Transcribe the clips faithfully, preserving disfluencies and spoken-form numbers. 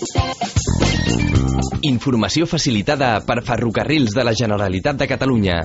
Informació facilitada per Ferrocarrils de la Generalitat de Catalunya.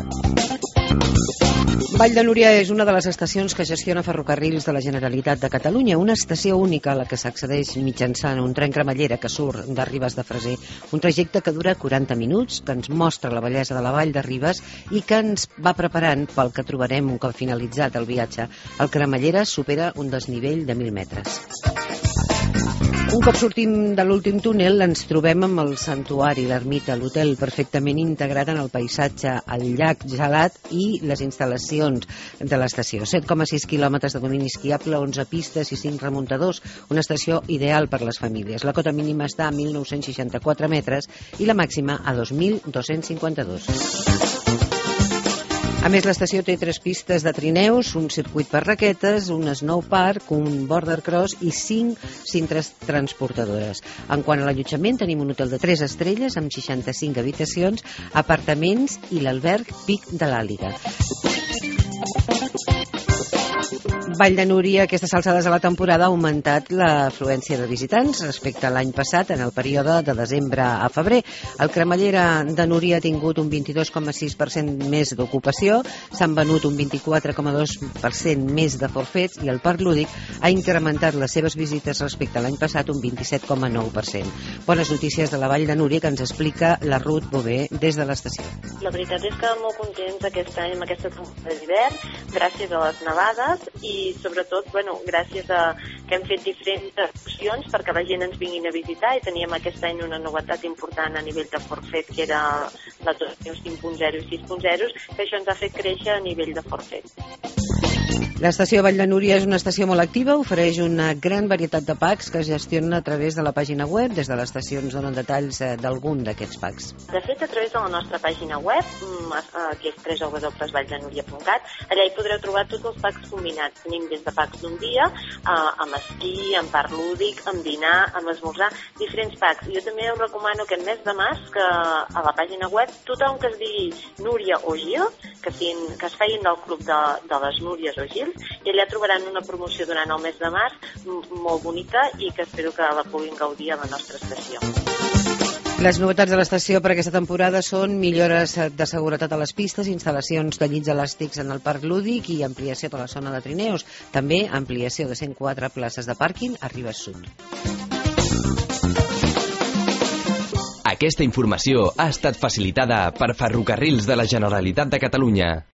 Vall de Núria és una de les estacions que gestiona Ferrocarrils de la Generalitat de Catalunya, una estació única a la que s'accedeix mitjançant un tren cremallera que surt de Ribes de Freser, un trajecte que dura quaranta minuts, que ens mostra la bellesa de la vall de Ribes i que ens va preparant pel que trobarem un cop finalitzat el viatge. El cremallera supera un desnivell de mil metres. Un cop sortim de l'últim túnel ens trobem amb el santuari, l'ermita, l'hotel perfectament integrat en el paisatge, el llac gelat i les instal·lacions de l'estació. set coma sis quilòmetres de domini esquiable, onze pistes i cinc remuntadors, una estació ideal per les famílies. La cota mínima està a mil nou-cents seixanta-quatre metres i la màxima a dos mil dos-cents cinquanta-dos. A més, l'estació té tres pistes de trineus, un circuit per raquetes, un snow park, un border cross i cinc cintres transportadores. En quant a l'allotjament, tenim un hotel de tres estrelles amb seixanta-cinc habitacions, apartaments i l'alberg Pic de l'Àliga. Vall de Núria, a aquestes alçades de la temporada, ha augmentat l'afluència de visitants respecte a l'any passat, en el període de desembre a febrer. El cremallera de Núria ha tingut un vint-i-dos coma sis per cent més d'ocupació, s'han venut un vint-i-quatre coma dos per cent més de forfets i el parc lúdic ha incrementat les seves visites respecte a l'any passat un vint-i-set coma nou per cent. Bones notícies de la Vall de Núria que ens explica la Ruth Bové des de l'estació. La veritat és que molt contents aquest any amb aquesta temporada d'hivern, gràcies a les nevades i sobretot, bueno, gràcies a que hem fet diferents accions perquè la gent ens vinguin a visitar i teníem aquest any una novetat important a nivell de forfet que era la cinc punt zero i sis punt zero, que això ens ha fet créixer a nivell de forfet. L'estació Vall de Núria és una estació molt activa, ofereix una gran varietat de packs que es gestionen a través de la pàgina web. Des de l'estació ens donen detalls d'algun d'aquests packs. De fet, a través de la nostra pàgina web, que és w w w punt vall de núria punt cat, allà hi podreu trobar tots els packs combinats. Tenim des de packs d'un dia, amb esquí, amb parc lúdic, amb dinar, amb esmorzar, diferents packs. Jo també us recomano aquest mes de març que a la pàgina web tothom que es digui Núria o Gil, que, fin, que es feien del club de, de les Núries o Gil, i allà trobaran una promoció durant el mes de març molt bonica i que espero que la puguin gaudir a la nostra estació. Les novetats de l'estació per aquesta temporada són millores de seguretat a les pistes, instal·lacions de llits elàstics en el parc lúdic i ampliació de la zona de trineus. També ampliació de cent quatre places de pàrquing a Ribes Sud. Aquesta informació ha estat facilitada per Ferrocarrils de la Generalitat de Catalunya.